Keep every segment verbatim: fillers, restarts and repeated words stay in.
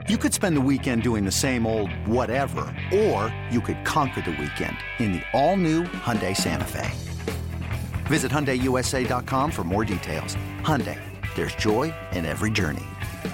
You could spend the weekend doing the same old whatever, or you could conquer the weekend in the all-new Hyundai Santa Fe. Visit Hyundai U S A dot com for more details. Hyundai, there's joy in every journey.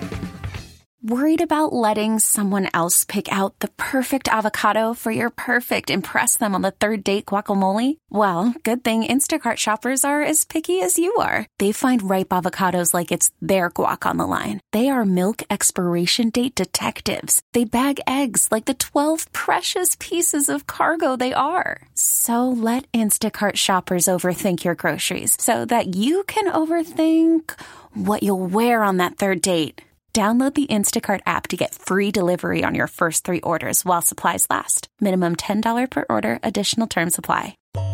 Worried about letting someone else pick out the perfect avocado for your perfect impress them on the third date guacamole? Well, good thing Instacart shoppers are as picky as you are. They find ripe avocados like it's their guac on the line. They are milk expiration date detectives. They bag eggs like the twelve precious pieces of cargo they are. So let Instacart shoppers overthink your groceries so that you can overthink what you'll wear on that third date. Download the Instacart app to get free delivery on your first three orders while supplies last. Minimum ten dollars per order. Additional terms apply.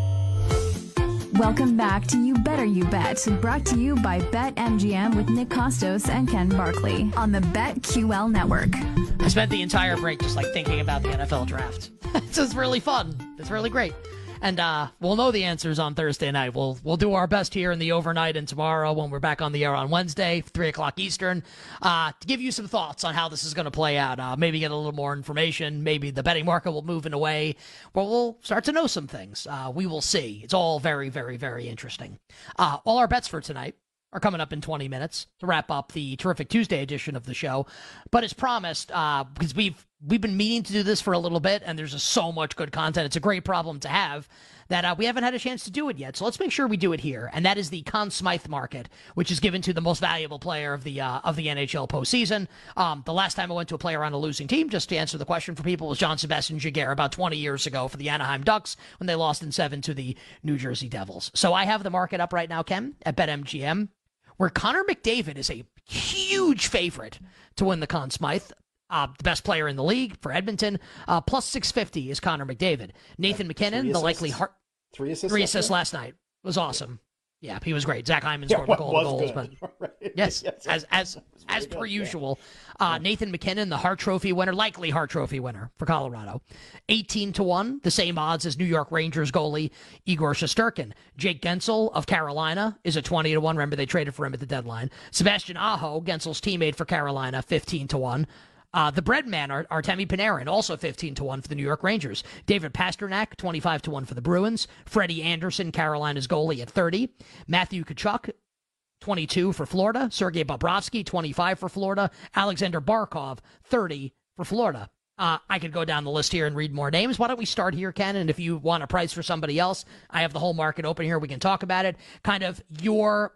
Welcome back to You Better You Bet, brought to you by BetMGM with Nick Costos and Ken Barkley on the BetQL network. I spent the entire break just like thinking about the N F L draft. It's just really fun. It's really great. And uh, we'll know the answers on Thursday night. We'll we'll do our best here in the overnight and tomorrow when we're back on the air on Wednesday, three o'clock Eastern, uh, to give you some thoughts on how this is going to play out. Uh, maybe get a little more information. Maybe the betting market will move in a way where we'll start to know some things. Uh, we will see. It's all very, very, very interesting. Uh, all our bets for tonight are coming up in twenty minutes to wrap up the terrific Tuesday edition of the show. But as promised, uh, because we've we've been meaning to do this for a little bit, and there's just so much good content. It's a great problem to have that uh, we haven't had a chance to do it yet. So let's make sure we do it here. And that is the Conn Smythe market, which is given to the most valuable player of the uh, of the N H L postseason. Um, the last time I went to a player on a losing team, just to answer the question for people, was John Sebastian Giguère about twenty years ago for the Anaheim Ducks when they lost in seven to the New Jersey Devils. So I have the market up right now, Ken, at BetMGM, where Connor McDavid is a huge favorite to win the Conn Smythe. Uh, the best player in the league for Edmonton. Uh, plus six fifty is Connor McDavid. Nathan McKinnon, the likely heart. Three assists, three assists last night. It was awesome. Yeah, yeah he was great. Zach Hyman yeah, scored a goal of goals. Good. But right. yes, yes, as as as per good, usual. Yeah. Uh, Nathan McKinnon, the Hart Trophy winner, likely Hart Trophy winner for Colorado. eighteen to one, the same odds as New York Rangers goalie Igor Shesterkin. Jake Gensel of Carolina is a twenty to one. Remember, they traded for him at the deadline. Sebastian Aho, Gensel's teammate for Carolina, fifteen to one. Uh, the bread man, Artemi Panarin, also fifteen to one for the New York Rangers. David Pasternak, twenty-five to one for the Bruins. Freddie Anderson, Carolina's goalie, at thirty. Matthew Tkachuk, twenty-two for Florida. Sergei Bobrovsky, twenty-five for Florida. Alexander Barkov, thirty for Florida. Uh, I could go down the list here and read more names. Why don't we start here, Ken? And if you want a price for somebody else, I have the whole market open here. We can talk about it. Kind of your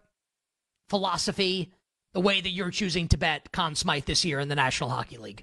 philosophy, the way that you're choosing to bet Conn Smythe this year in the National Hockey League.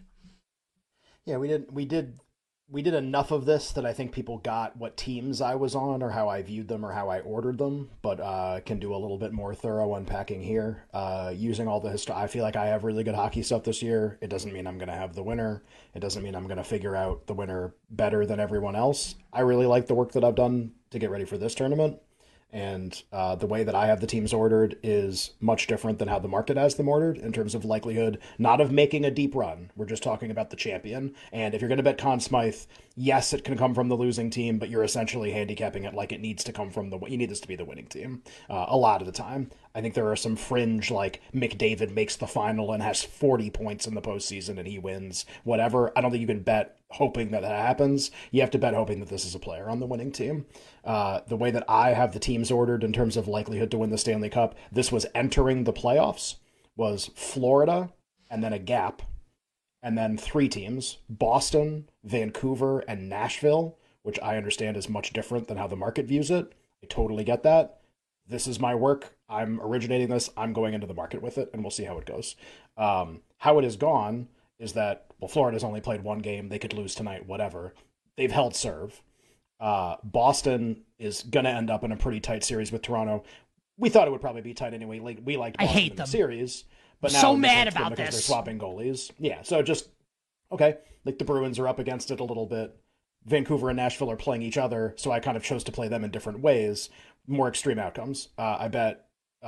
Yeah, we did we did we did enough of this that I think people got what teams I was on or how I viewed them or how I ordered them, but uh, can do a little bit more thorough unpacking here. Uh, using all the history, I feel like I have really good hockey stuff this year. It doesn't mean I'm going to have the winner. It doesn't mean I'm going to figure out the winner better than everyone else. I really like the work that I've done to get ready for this tournament. And uh, the way that I have the teams ordered is much different than how the market has them ordered in terms of likelihood, not of making a deep run. We're just talking about the champion. And if you're going to bet Conn Smythe, yes, it can come from the losing team, but you're essentially handicapping it like it needs to come from the, you need this to be the winning team uh, a lot of the time. I think there are some fringe, like McDavid makes the final and has forty points in the postseason and he wins, whatever. I don't think you can bet hoping that that happens. You have to bet hoping that this is a player on the winning team. Uh, the way that I have the teams ordered in terms of likelihood to win the Stanley Cup, this was entering the playoffs, was Florida and then a gap, and then three teams, Boston, Vancouver, and Nashville, which I understand is much different than how the market views it. I totally get that. This is my work. I'm originating this. I'm going into the market with it, and we'll see how it goes. Um, how it has gone is that, well, Florida's only played one game. They could lose tonight, whatever. They've held serve. Uh, Boston is going to end up in a pretty tight series with Toronto. We thought it would probably be tight anyway. Like, we liked Boston I hate in them. the series. But now so mad about about because this. They're swapping goalies. Yeah, so just, okay, like the Bruins are up against it a little bit. Vancouver and Nashville are playing each other, so I kind of chose to play them in different ways, more extreme outcomes. Uh, I bet uh,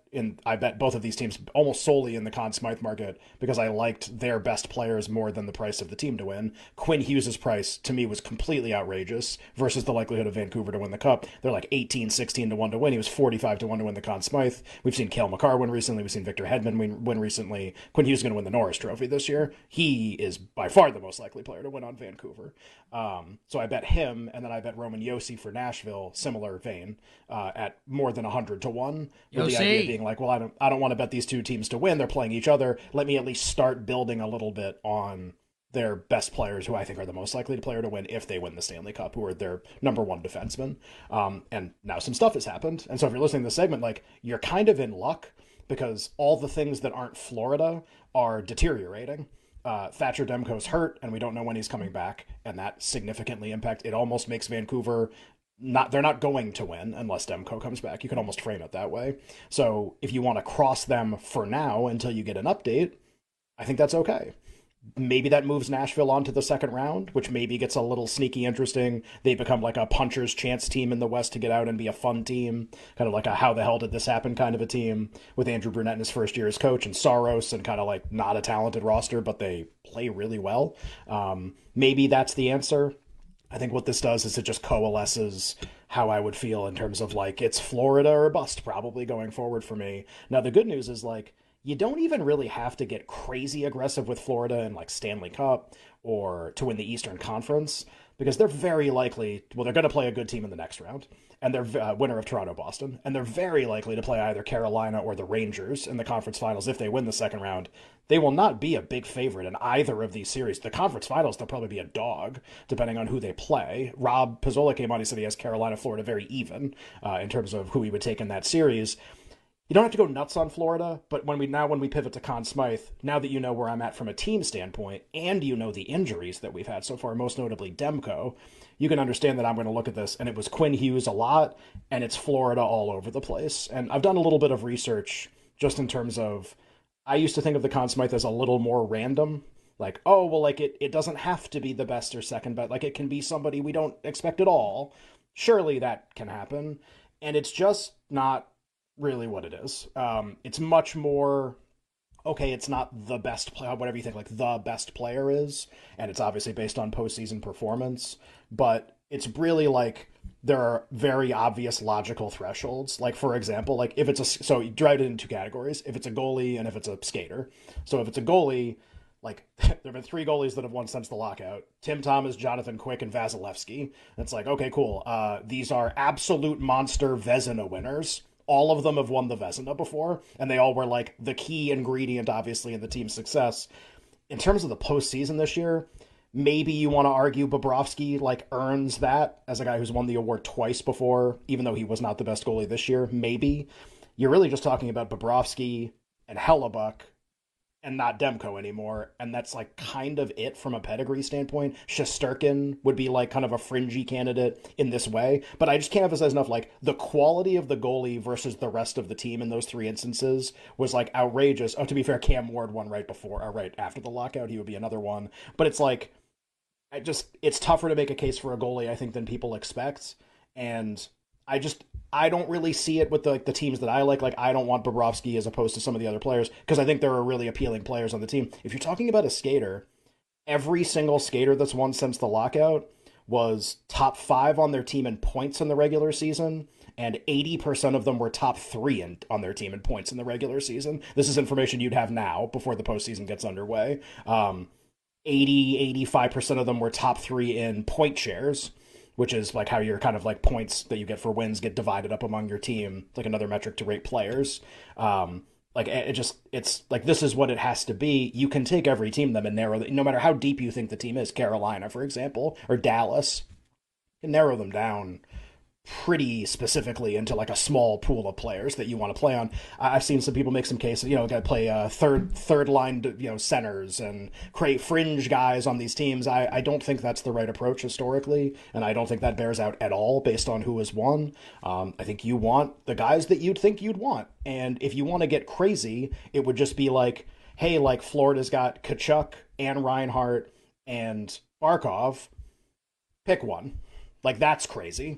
in I bet both of these teams almost solely in the Conn Smythe market because I liked their best players more than the price of the team to win. Quinn Hughes' price to me was completely outrageous versus the likelihood of Vancouver to win the Cup. They're like eighteen, sixteen to one to win. He was forty-five to one to win the Conn Smythe. We've seen Cale Makar win recently. We've seen Victor Hedman win, win recently. Quinn Hughes is going to win the Norris Trophy this year. He is by far the most likely player to win on Vancouver. Um, so I bet him, and then I bet Roman Josi for Nashville, similar vein, uh, at more than one hundred to one. With the idea being like, well, I don't, I don't want to bet these two teams to win. They're playing each other. Let me at least start building a little bit on their best players, who I think are the most likely to player to win if they win the Stanley Cup, who are their number one defenseman. Um, and now some stuff has happened. And so if you're listening to this segment, like, you're kind of in luck because all the things that aren't Florida are deteriorating. Uh, Thatcher Demko's hurt, and we don't know when he's coming back, and that significantly impact. It almost makes Vancouver not. They're not going to win unless Demko comes back. You can almost frame it that way. So if you want to cross them for now until you get an update, I think that's okay. Maybe that moves Nashville on to the second round, which maybe gets a little sneaky interesting. They become like a puncher's chance team in the West to get out and be a fun team, kind of like a how the hell did this happen kind of a team, with Andrew Brunette in his first year as coach and Saros and kind of like not a talented roster, but they play really well. Um, maybe that's the answer. I think what this does is it just coalesces how I would feel in terms of like, it's Florida or bust probably going forward for me. Now, the good news is like, you don't even really have to get crazy aggressive with Florida in like Stanley Cup or to win the Eastern Conference, because they're very likely, well, they're going to play a good team in the next round, and they're uh, winner of Toronto-Boston, and they're very likely to play either Carolina or the Rangers in the conference finals if they win the second round. They will not be a big favorite in either of these series. The conference finals, they'll probably be a dog, depending on who they play. Rob Pizzola came on, he said he has Carolina, Florida very even uh, in terms of who he would take in that series. You don't have to go nuts on Florida, but when we now when we pivot to Conn Smythe, now that you know where I'm at from a team standpoint, and you know the injuries that we've had so far, most notably Demko, you can understand that I'm going to look at this, and it was Quinn Hughes a lot, and it's Florida all over the place. And I've done a little bit of research just in terms of, I used to think of the Conn Smythe as a little more random. Like, oh, well, like it, it doesn't have to be the best or second bet. Like, it can be somebody we don't expect at all. Surely that can happen. And it's just not really what it is. Um, it's much more, okay, it's not the best player, whatever you think like the best player is, and it's obviously based on postseason performance, but it's really like there are very obvious logical thresholds. Like, for example, like if it's a, so you divide it into two categories, if it's a goalie and if it's a skater. So if it's a goalie, like there have been three goalies that have won since the lockout: Tim Thomas, Jonathan Quick, and Vasilevsky. And it's like, okay, cool. Uh, these are absolute monster Vezina winners. All of them have won the Vezina before, and they all were like the key ingredient, obviously, in the team's success. In terms of the postseason this year, maybe you want to argue Bobrovsky like earns that as a guy who's won the award twice before, even though he was not the best goalie this year. Maybe you're really just talking about Bobrovsky and Hellebuck and not Demko anymore, and that's like kind of it from a pedigree standpoint. Shesterkin would be like kind of a fringy candidate in this way, but I just can't emphasize enough, like the quality of the goalie versus the rest of the team in those three instances was like outrageous. Oh, to be fair, Cam Ward won right before, or right after the lockout, he would be another one, but it's like, I just, it's tougher to make a case for a goalie, I think, than people expect, and I just, I don't really see it with the, like, the teams that I like. Like, I don't want Bobrovsky as opposed to some of the other players, because I think there are really appealing players on the team. If you're talking about a skater, every single skater that's won since the lockout was top five on their team in points in the regular season, and eighty percent of them were top three in, on their team in points in the regular season. This is information you'd have now before the postseason gets underway. Um, eighty, eighty-five percent of them were top three in point shares, which is like how your kind of like points that you get for wins get divided up among your team. It's like another metric to rate players. Um, like it just, it's like, this is what it has to be. You can take every team them and narrow them, no matter how deep you think the team is. Carolina, for example, or Dallas, you can narrow them down pretty specifically into like a small pool of players that you want to play on. I've seen some people make some cases, you know, got to play uh, third third line, you know, centers and create fringe guys on these teams. I, I don't think that's the right approach historically, and I don't think that bears out at all based on who has won. Um, I think you want the guys that you'd think you'd want, and if you want to get crazy, it would just be like, hey, like Florida's got Tkachuk and Reinhart and Barkov, pick one. Like, that's crazy.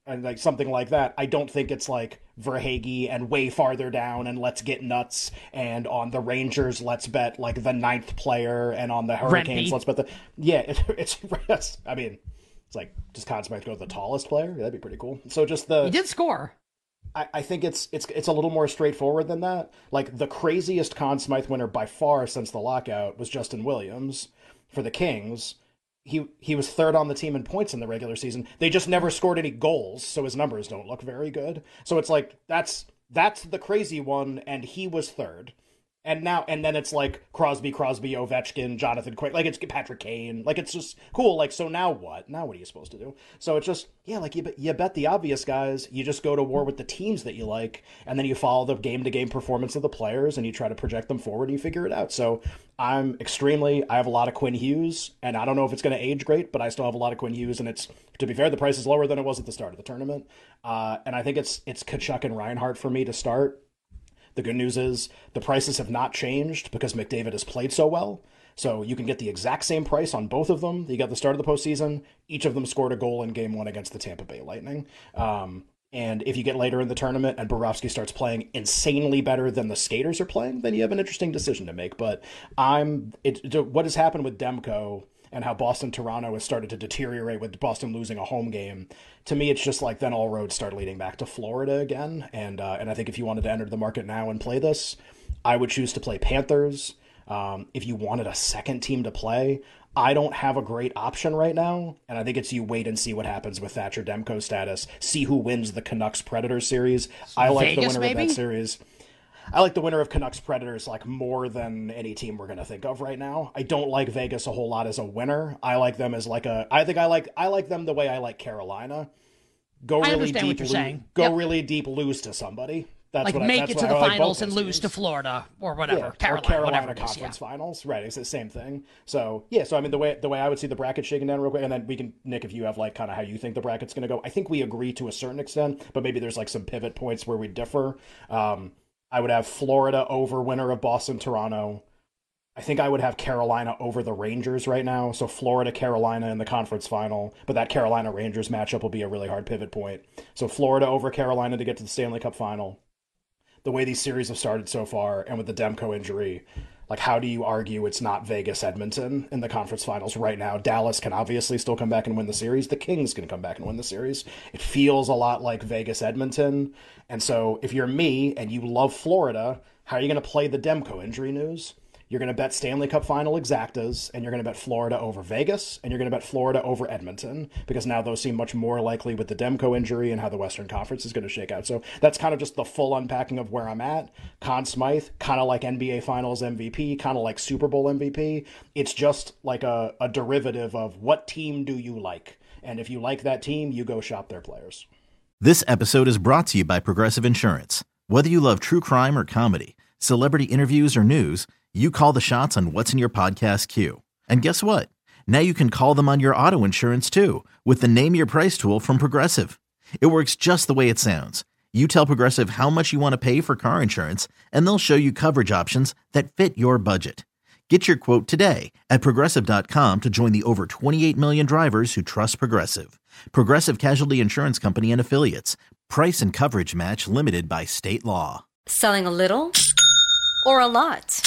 and like something like that. I don't think it's like Verhaeghe and way farther down and let's get nuts, and on the Rangers let's bet like the ninth player, and on the Hurricanes Rempe. let's bet the yeah it, it's it's I mean it's like just Conn Smythe go to the tallest player. That'd be pretty cool. So just the he did score. I, I think it's it's it's a little more straightforward than that. Like the craziest Conn Smythe winner by far since the lockout was Justin Williams for the Kings. He he was third on the team in points in the regular season. They just never scored any goals, so his numbers don't look very good. So it's like that's that's the crazy one, and he was third. And now and then it's like Crosby, Crosby, Ovechkin, Jonathan Quick, like it's Patrick Kane, like it's just cool. Like so now what? Now what are you supposed to do? So it's just yeah, like you you bet the obvious guys. You just go to war with the teams that you like, and then you follow the game to game performance of the players, and you try to project them forward. And you figure it out. So I'm extremely. I have a lot of Quinn Hughes, and I don't know if it's going to age great, but I still have a lot of Quinn Hughes, and it's to be fair, the price is lower than it was at the start of the tournament. Uh, and I think it's it's Tkachuk and Reinhart for me to start. The good news is the prices have not changed because McDavid has played so well. So you can get the exact same price on both of them. You got the start of the postseason. Each of them scored a goal in game one against the Tampa Bay Lightning. Um, and if you get later in the tournament and Bobrovsky starts playing insanely better than the skaters are playing, then you have an interesting decision to make. But I'm it, what has happened with Demko and how Boston Toronto has started to deteriorate with Boston losing a home game. To me, it's just like then all roads start leading back to Florida again. And uh, and I think if you wanted to enter the market now and play this, I would choose to play Panthers. Um, if you wanted a second team to play, I don't have a great option right now. And I think it's you wait and see what happens with Thatcher Demko's status. See who wins the Canucks Predators series. I like Vegas, the winner maybe? of that series. I like the winner of Canucks Predators like more than any team we're going to think of right now. I don't like Vegas a whole lot as a winner. I like them as like a I think I like I like them the way I like Carolina. Go I really understand deep, what you're lo- saying. go Yep. really deep, lose to somebody. That's Like what I, make that's it what to I the like finals both and those lose teams. to Florida or whatever. Yeah, Carolina, or Carolina whatever it is, Conference yeah. Finals, right? It's the same thing. So yeah, so I mean the way the way I would see the bracket shaking down real quick, and then we can Nick, if you have like kind of how you think the bracket's going to go. I think we agree to a certain extent, but maybe there's like some pivot points where we differ. Um, I would have Florida over winner of Boston Toronto. I think I would have Carolina over the Rangers right now. So Florida, Carolina in the conference final, but that Carolina Rangers matchup will be a really hard pivot point. So Florida over Carolina to get to the Stanley Cup final. The way these series have started so far, and with the Demko injury, like how do you argue it's not Vegas Edmonton in the conference finals right now? Dallas can obviously still come back and win the series. The Kings can come back and win the series. It feels a lot like Vegas Edmonton. And so if you're me and you love Florida, how are you going to play the Demko injury news? You're going to bet Stanley Cup final exactas, and you're going to bet Florida over Vegas, and you're going to bet Florida over Edmonton, because now those seem much more likely with the Demko injury and how the Western Conference is going to shake out. So that's kind of just the full unpacking of where I'm at. Conn Smythe, kind of like N B A Finals M V P, kind of like Super Bowl M V P. It's just like a, a derivative of what team do you like? And if you like that team, you go shop their players. This episode is brought to you by Progressive Insurance. Whether you love true crime or comedy, celebrity interviews or news, you call the shots on what's in your podcast queue. And guess what? Now you can call them on your auto insurance too with the Name Your Price tool from Progressive. It works just the way it sounds. You tell Progressive how much you want to pay for car insurance, and they'll show you coverage options that fit your budget. Get your quote today at Progressive dot com to join the over twenty-eight million drivers who trust Progressive. Progressive Casualty Insurance Company and Affiliates. Price and coverage match limited by state law. Selling a little or a lot?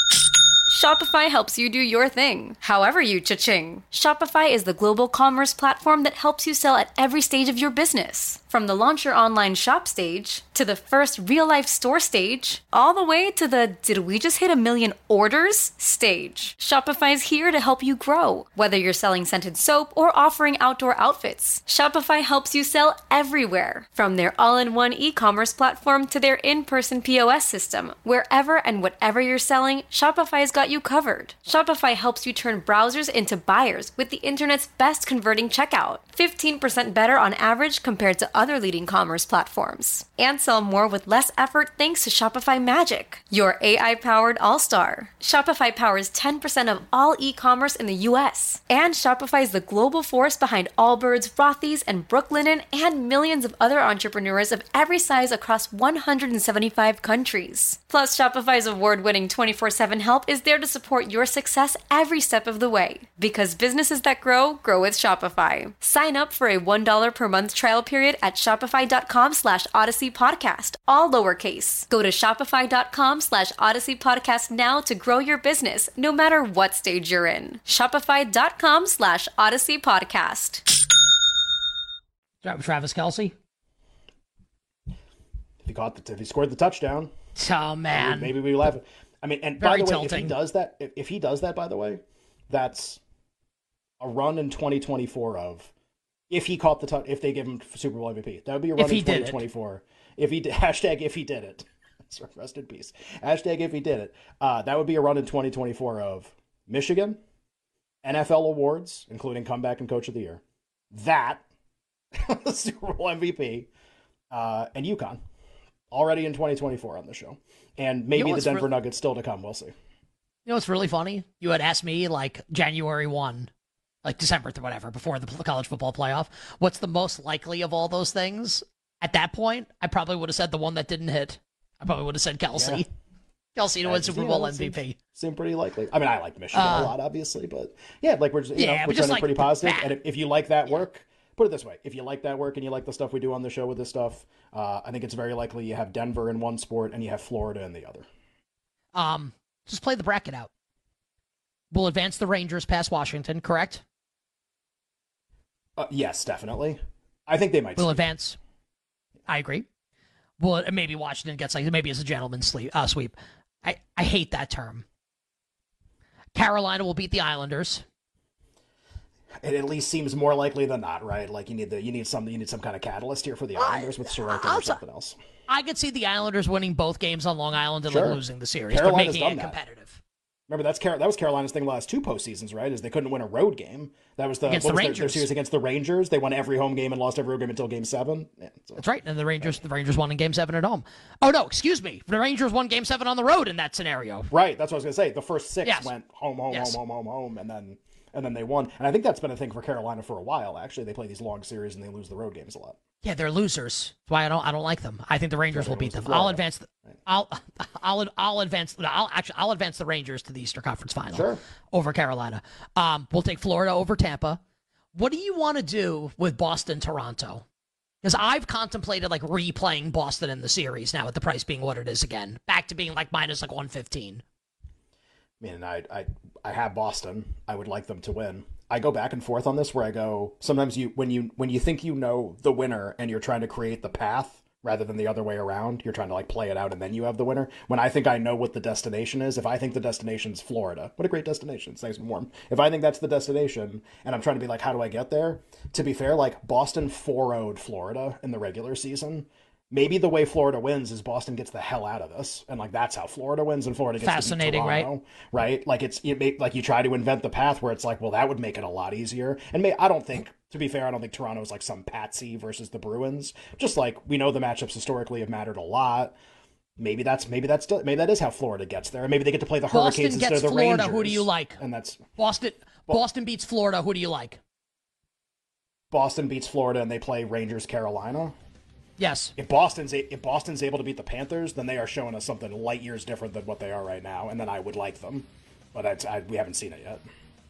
Shopify helps you do your thing, however you cha-ching. Shopify is the global commerce platform that helps you sell at every stage of your business. From the launch your online shop stage, to the first real-life store stage, all the way to the did we just hit a million orders stage. Shopify's here to help you grow. Whether you're selling scented soap or offering outdoor outfits, Shopify helps you sell everywhere. From their all-in-one e-commerce platform to their in-person P O S system, wherever and whatever you're selling, Shopify's got you covered. Shopify helps you turn browsers into buyers with the internet's best converting checkout. fifteen percent better on average compared to other leading commerce platforms. And sell more with less effort thanks to Shopify Magic, your A I-powered all-star. Shopify powers ten percent of all e-commerce in the U S. And Shopify is the global force behind Allbirds, Rothy's, and Brooklinen, and millions of other entrepreneurs of every size across one hundred seventy-five countries. Plus, Shopify's award-winning twenty-four seven help is there to support your success every step of the way. Because businesses that grow, grow with Shopify. Sign up for a one dollar per month trial period at at shopify.com slash Odyssey Podcast, all lowercase. Go to shopify.com slash Odyssey Podcast now to grow your business, no matter what stage you're in. Shopify.com slash Odyssey Podcast. Travis Kelce? If he caught the, if he scored the touchdown. Oh, man. Maybe, maybe we laugh. I mean, and Very by the way, tilting. if he does that, if, if he does that, by the way, that's a run in twenty twenty-four of, if he caught the touch, if they give him Super Bowl M V P, that would be a run If he in did it. twenty twenty-four. If he did, hashtag if he did it. Rest in peace. Hashtag if he did it. Uh, that would be a run in twenty twenty-four of Michigan, N F L awards, including comeback and coach of the year, that, Super Bowl M V P, uh, and UConn. Already in twenty twenty-four on the show. And maybe You know the what's Denver re- Nuggets still to come. We'll see. You know what's really funny? You had asked me, like, January first, like December or whatever, before the college football playoff, what's the most likely of all those things? At that point, I probably would have said the one that didn't hit. I probably would have said Kelce. Yeah. Kelce to win Super Bowl M V P. Seemed, seemed pretty likely. I mean, I like Michigan Uh, a lot, obviously, but yeah, like we're just, you yeah, know, but we're just trending like pretty positive. that. And if, if you like that work, put it this way: if you like that work and you like the stuff we do on the show with this stuff, uh, I think it's very likely you have Denver in one sport and you have Florida in the other. Um, just play the bracket out. We'll advance the Rangers past Washington, correct? Uh, yes, definitely. I think they might. We'll sweep. advance. I agree. Well, maybe Washington gets like maybe it's a gentleman's sleep, uh, sweep. I, I hate that term. Carolina will beat the Islanders. It at least seems more likely than not, right? Like you need the you need some you need some kind of catalyst here for the Islanders with Sorokin or something else. I could see the Islanders winning both games on Long Island and Sure. like losing the series, Carolina's but done making it that. competitive. Remember that's Car- that was Carolina's thing the last two postseasons, right? Is they couldn't win a road game. That was the, Against what the was their, Rangers. their series against the Rangers. They won every home game and lost every road game until Game Seven. Yeah, so. That's right, and the Rangers the Rangers won in Game Seven at home. Oh no, excuse me, the Rangers won Game Seven on the road in that scenario. Right, that's what I was gonna say. The first six Yes. went home, home, Yes. home, home, home, home, and then and then they won. And I think that's been a thing for Carolina for a while. Actually, they play these long series and they lose the road games a lot. Yeah, they're losers. That's why I don't I don't like them. I think the Rangers So will they beat lose to them. I'll Florida. advance. The, I'll I'll I'll advance. I'll actually I'll advance the Rangers to the Eastern Conference Final Sure. over Carolina. Um, we'll take Florida over Tampa. What do you want to do with Boston Toronto? Because I've contemplated like replaying Boston in the series now with the price being what it is again, back to being like minus like one fifteen. I mean, I, I I have Boston. I would like them to win. I go back and forth on this where I go, sometimes you when you when you think you know the winner and you're trying to create the path rather than the other way around, you're trying to like play it out and then you have the winner. When I think I know what the destination is, if I think the destination's Florida, what a great destination. It's nice and warm. If I think that's the destination and I'm trying to be like, how do I get there? To be fair, like Boston four oh'd Florida in the regular season. Maybe the way Florida wins is Boston gets the hell out of this, and like that's how Florida wins, and Florida gets Fascinating, to beat Toronto, right? Right? Like it's it may, like you try to invent the path where it's like, well, that would make it a lot easier. And may, I don't think, to be fair, I don't think Toronto is like some patsy versus the Bruins. Just like we know the matchups historically have mattered a lot. Maybe that's maybe that's maybe that is how Florida gets there. Maybe they get to play the Boston Hurricanes instead gets of the Florida. Rangers. Who do you like? And that's Boston. Boston beats Florida. Who do you like? Boston beats Florida, and they play Rangers Carolina. Yes. If Boston's a, if Boston's able to beat the Panthers, then they are showing us something light years different than what they are right now, and then I would like them, but that's, I, we haven't seen it yet.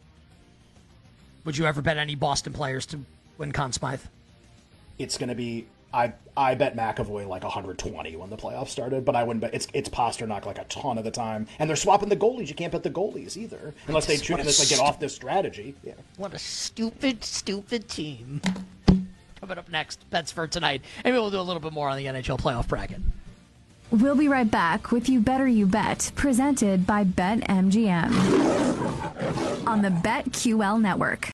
Would you ever bet any Boston players to win Conn Smythe? It's going to be I I bet McAvoy like one hundred twenty when the playoffs started, but I wouldn't bet it's it's Pasternak like a ton of the time, and they're swapping the goalies. You can't bet the goalies either unless they choose unless they get off this strategy. Yeah. What a stupid, stupid team. Coming up next, bets for tonight. And maybe we'll do a little bit more on the N H L playoff bracket. We'll be right back with You Better You Bet, presented by BetMGM on the BetQL network.